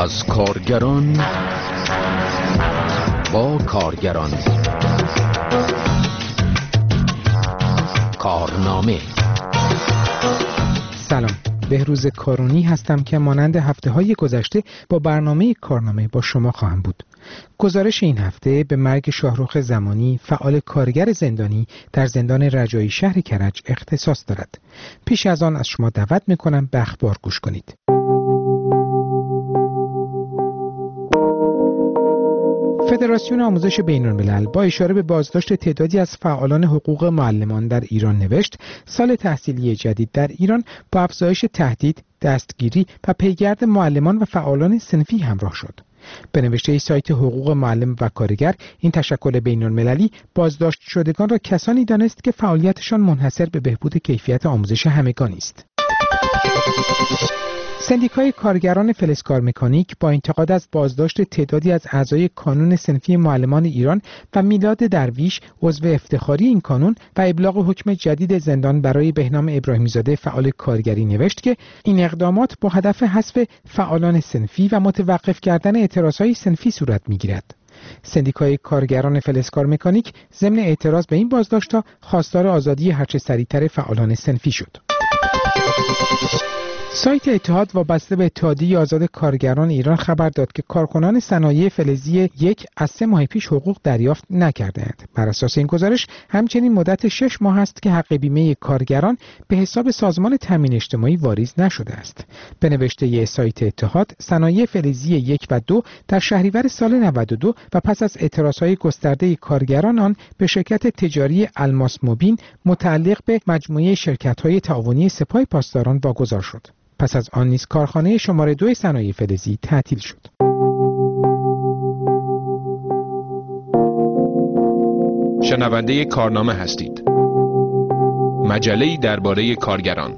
از کارگران با کارگران. کارنامه. سلام، بهروز کارونی هستم که مانند هفته‌های گذشته با برنامه کارنامه با شما خواهم بود. گزارش این هفته به مرگ شاهرخ زمانی، فعال کارگر زندانی در زندان رجایی شهر کرج اختصاص دارد. پیش از آن از شما دعوت می‌کنم به اخبار گوش کنید. فدراسیون آموزش بین‌الملل با اشاره به بازداشت تعدادی از فعالان حقوق معلمان در ایران نوشت سال تحصیلی جدید در ایران با افزایش تهدید، دستگیری و پیگرد معلمان و فعالان صنفی همراه شد. به نوشته سایت حقوق معلم و کارگر، این تشکل بین‌المللی بازداشت شدگان را کسانی دانست که فعالیتشان منحصر به بهبود کیفیت آموزش همگانی است. سندیکای کارگران فلزکار مکانیک با انتقاد از بازداشت تعدادی از اعضای کانون صنفی معلمان ایران و میلاد درویش عضو افتخاری این کانون و ابلاغ حکم جدید زندان برای بهنام ابراهیمی‌زاده فعال کارگری نوشت که این اقدامات با هدف حذف فعالان صنفی و متوقف کردن اعتراضهای صنفی صورت می‌گیرد. سندیکای کارگران فلزکار مکانیک ضمن اعتراض به این بازداشت‌ها خواستار آزادی هرچه سریعتر فعالان صنفی شد. سایت اتحاد وابسته به اتحادیه آزاد کارگران ایران خبر داد که کارکنان صنایع فلزی 1 از 3 ماه پیش حقوق دریافت نکردند. بر اساس این گزارش همچنین مدت 6 ماه است که حق بیمه کارگران به حساب سازمان تامین اجتماعی واریز نشده است. به نوشته سایت اتحاد، صنایع فلزی 1 و 2 در شهریور سال 92 و پس از اعتراضهای گسترده کارگران آن به شرکت تجاری الماس موبین متعلق به مجموعه شرکت‌های تعاونی سپاه پاسداران واگذار شد. پس از آن نیز کارخانه شماره 2 صنایع فلزی تعطیل شد. شنونده کارنامه هستید. مجله‌ای درباره کارگران.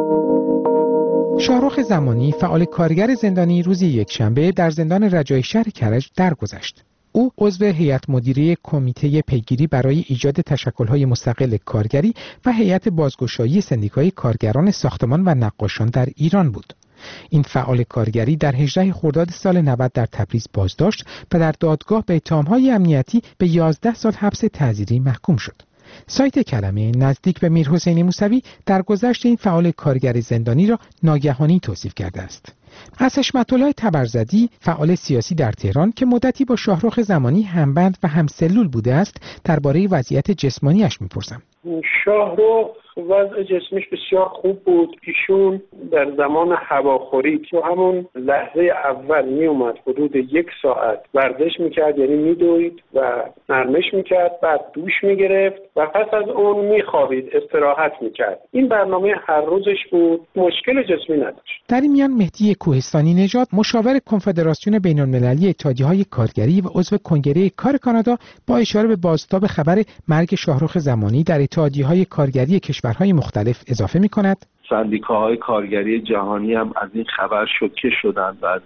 شاهرخ زمانی، فعال کارگر زندانی، روز یکشنبه در زندان رجایی شهر کرج درگذشت. او عضو هیئت مدیره کمیته پیگیری برای ایجاد تشکل‌های مستقل کارگری و هیئت بازگشایی سندیکای کارگران ساختمان و نقاشان در ایران بود. این فعال کارگری در 18 خرداد سال 90 در تبریز بازداشت و در دادگاه به اتهام‌های امنیتی به 11 سال حبس تعزیری محکوم شد. سایت کلمه نزدیک به میرحسین موسوی درگذشت این فعال کارگر زندانی را ناگهانی توصیف کرده است. از حشمت‌الله تبرزدی، فعال سیاسی در تهران که مدتی با شاهرخ زمانی همبند و همسلول بوده است، درباره وضعیت جسمانیش می‌پرسم. شاهرخ وضع جسمش بسیار خوب بود. ایشون در زمان هواخوری تو همون لحظه اول می اومد حدود 1 ساعت ورزش میکرد، یعنی میدوید و نرمش میکرد، بعد دوش میگرفت و پس از اون میخوابید، استراحت میکرد. این برنامه هر روزش بود، مشکل جسمی نداشت. در این میان مهدی کوهستانی نژاد، مشاور کنفدراسیون بین‌المللی اتحادیه‌های کارگری و عضو کنگره کار کانادا، با اشاره به بازتاب خبر مرگ شاهرخ زمانی در اتحادیه‌های کارگری کشورهای مختلف اضافه می‌کند: سندیکاهای کارگری جهانی هم از این خبر شوکه شدند و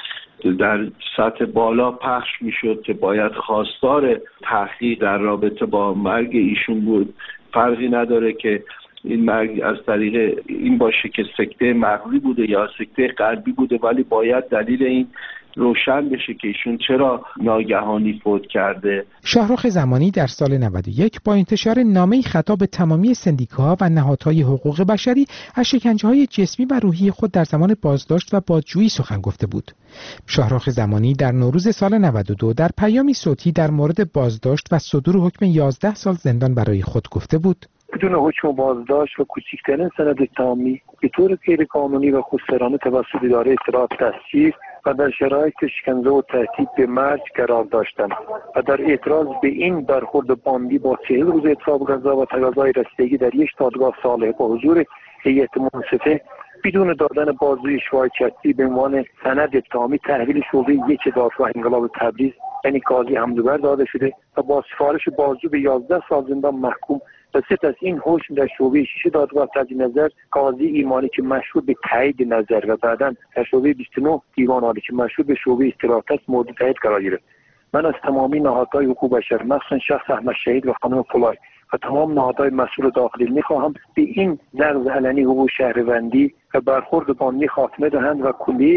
در سطح بالا پخش می‌شد که باید خواستار تحقیق در رابطه با مرگ ایشون بود. فرقی نداره که این مرگ از طریق این باشه که سکته مغزی بوده یا سکته قلبی بوده، ولی باید دلیل این روشن بشه که ایشون چرا ناگهانی فوت کرده. شاهرخ زمانی در سال 91 با انتشار نامه‌ای خطاب به تمامی سندیکاها و نهادهای حقوق بشری از شکنجه‌های جسمی و روحی خود در زمان بازداشت و بازجویی سخن گفته بود. شاهرخ زمانی در نوروز سال 92 در پیامی صوتی در مورد بازداشت و صدور حکم 11 سال زندان برای خود گفته بود: بدون حکم بازداشت و کوچکترین سند اتهامی به طور غیرقانونی و خودسرانه توسط اداره اطلاعات دستگیر و در شرایط شکنجه و تهدید به مرگ قرار داشتم و در اعتراض به این برخورد باندی با 40 روز اعتراف رضا و تقاضای رسیدگی در یک دادگاه صالح با حضور هیئت منصفه بدون دادن بازجویی شایع‌چی به عنوان سند اتهامی تحویل شعبه 1 دادگاه انقلاب تبریز یعنی قاضی حمدوبر داده شده و با سفارش بازجو به 11 سال زندان محکوم و سپس از این حکم در شعبه 6 دادگاه تجدید نظر قاضی ایمانی که مشهور به تایید نظر و بعداً در شعبه 29 دیوان عالی که مشهور به شعبه استراحت است مورد تایید قرار گرفت. من از تمامی نهادهای حقوق بشر، مخصوصا شخص احمد شهید و خانم فولای و تمام نهادهای مسئول داخلی می‌خواهم به این نقض علنی حقوق شهروندی و برخورد باندی خاتمه دهند و کلیه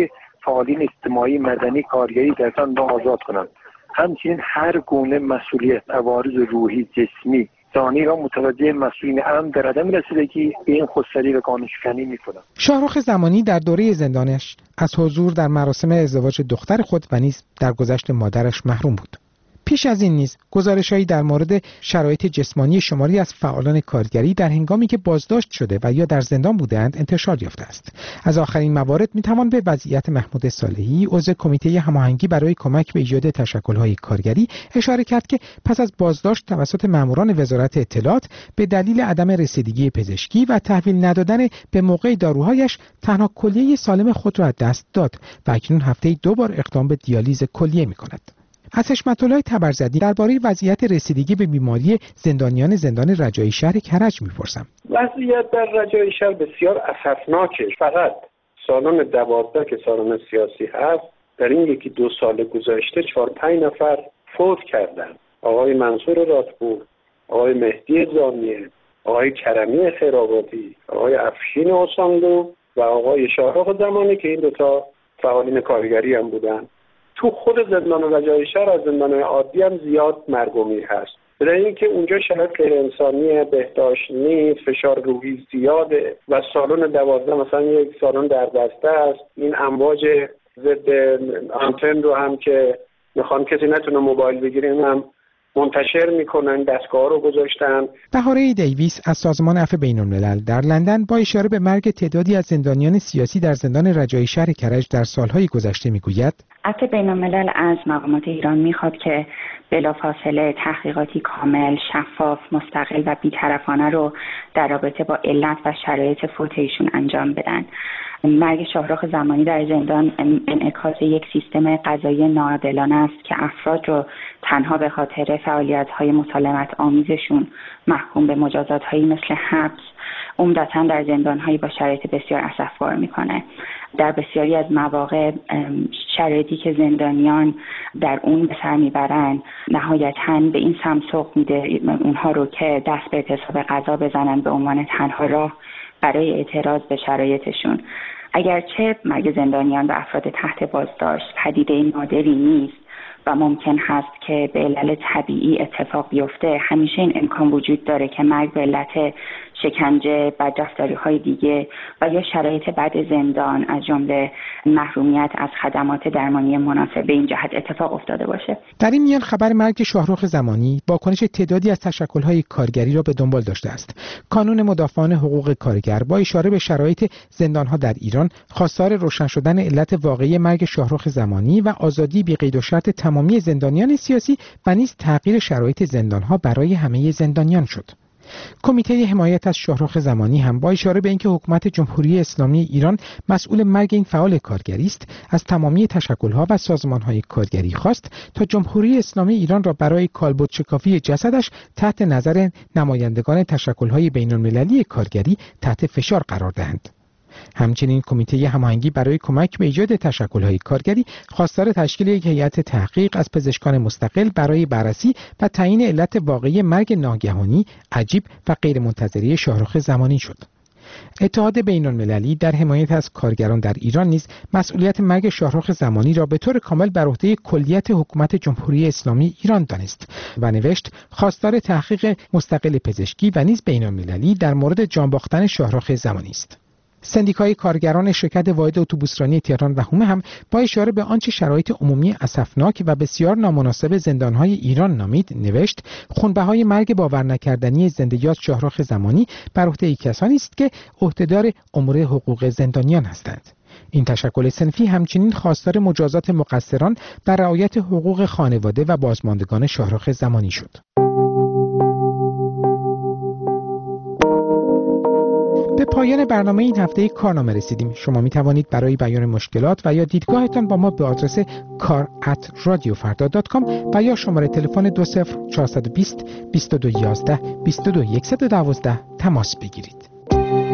فعالین اجتماعی مدنی کارگری در زندان آزاد کنند. همچنین هر گونه مسئولیت عوارض روحی جسمی زانی را متوجه مسئولین امن در عدم رسیدگی به این خودسری و قانونشکنی می‌کنند. شاهرخ زمانی در دوره زندانش از حضور در مراسم ازدواج دختر خود و نیز در گذشت مادرش محروم بود. پیش از این نیز گزارش‌هایی در مورد شرایط جسمانی شماری از فعالان کارگری در هنگامی که بازداشت شده و یا در زندان بودند انتشار یافته است. از آخرین موارد می‌توان به وضعیت محمود صالحی، عضو کمیته هماهنگی برای کمک به ایجاد تشکل‌های کارگری اشاره کرد که پس از بازداشت توسط ماموران وزارت اطلاعات به دلیل عدم رسیدگی پزشکی و تحویل ندادن به موقع داروهایش تنها کلیه سالم خود را از دست داد و اکنون هفته‌ای 2 بار اقدام به دیالیز کلیه می‌کند. از حشمت‌الله تبرزدی درباره وضعیت رسیدگی به بیماری زندانیان زندان رجایی شهر کرج می‌پرسم. وضعیت در رجایی شهر بسیار اسفناکه. فقط سالن 12 که سالن سیاسی هست در این 1-2 سال گذشته 4-5 نفر فوت کردن. آقای منصور راتپور، آقای مهدی زامیه، آقای کرمی خیرآبادی، آقای افشین آسانلو و آقای شاهرخ زمانی که این 2 فعالین کارگری هم بودن. تو خود زندان رجایی شهر از زندان عادی هم زیاد مرگومی هست. به دلیل اینکه اونجا شهر غیر انسانی، بهداشت نیست، فشار روحی زیاده و سالن 12 مثلا یک سالن در بسته است. این امواج ضد آنتن رو هم که میخوان کسی نتونه موبایل بگیره هم منتشر میکنن، دستگاه رو گذاشتن. بهاره دیویس از سازمان عفو بین‌الملل در لندن با اشاره به مرگ تعدادی از زندانیان سیاسی در زندان رجایی شهر کرج در سالهای گذشته میگوید عفو بین‌الملل از مقامات ایران میخواد که بلافاصله تحقیقاتی کامل، شفاف، مستقل و بی‌طرفانه رو در رابطه با علت و شرایط فوت ایشون انجام بدن. مرگ شاهرخ زمانی در زندان انعکاس یک سیستم قضایی ناعادلانه است که افراد رو تنها به خاطر فعالیت‌های مسالمت آمیزشون محکوم به مجازات‌هایی مثل حبس، عمدتاً در زندان‌هایی با شرایط بسیار اسفبار می‌کنه. در بسیاری از مواقع شرایطی که زندانیان در اون به سر میبرن نهایتاً به این سمت سوق میده اونها رو که دست به اعتصاب قضا بزنن به عنوان تنها راه برای اعتراض به شرایطشون. اگرچه مرگ زندانیان و افراد تحت بازداشت پدیده نادری نیست و ممکن هست که به علل طبیعی اتفاق بیفته، همیشه این امکان وجود داره که مرگ به علت شکنجه، بدرفتاری‌های دیگه و یا شرایط بد زندان از جمله محرومیت از خدمات درمانی مناسب به این جهت اتفاق افتاده باشه. در این میان خبر مرگ شاهرخ زمانی واکنش تعدادی از تشکل‌های کارگری را به دنبال داشته است. کانون مدافعان حقوق کارگر با اشاره به شرایط زندان‌ها در ایران خواستار روشن شدن علت واقعی مرگ شاهرخ زمانی و آزادی بی قید و شرط تمامی زندانیان سیاسی و نیز تغییر شرایط زندان‌ها برای همه زندانیان شد. کمیته حمایت از شاهرخ زمانی هم با اشاره به اینکه حکومت جمهوری اسلامی ایران مسئول مرگ این فعال کارگری است، از تمامی تشکل‌ها و سازمان‌های کارگری خواست تا جمهوری اسلامی ایران را برای کالبد شکافی جسدش تحت نظر نمایندگان تشکل‌های بین‌المللی کارگری تحت فشار قرار دهند. همچنین کمیته هماهنگی برای کمک به ایجاد تشکل‌های کارگری خواستار تشکیل یک هیئت تحقیق از پزشکان مستقل برای بررسی و تعیین علت واقعی مرگ ناگهانی، عجیب و غیرمنتظره شاهرخ زمانی شد. اتحاد بین‌المللی در حمایت از کارگران در ایران نیز مسئولیت مرگ شاهرخ زمانی را به طور کامل بر عهده کلیت حکومت جمهوری اسلامی ایران دانست و نوشت خواستار تحقیق مستقل پزشکی و نیز بین‌المللی در مورد جان باختن شاهرخ زمانی است. سندیکای کارگران شرکت واحد اتوبوسرانی تهران و حومه هم با اشاره به آنچه شرایط عمومی اسفناک و بسیار نامناسب زندان‌های ایران نامید نوشت خونبهای مرگ باور نکردنی زنده‌یاد شاهرخ زمانی بر عهده کسانی است که عهدهدار امور حقوق زندانیان هستند. این تشکل صنفی همچنین خواستار مجازات مقصران بر رعایت حقوق خانواده و بازماندگان شاهرخ زمانی شد. به پایان برنامه این هفته کارنامه رسیدیم. شما می توانید برای بیان مشکلات و یا دیدگاهتان با ما به آدرس kar@radiofarda.com و یا شماره تلفن 20420 2211 22112 تماس بگیرید.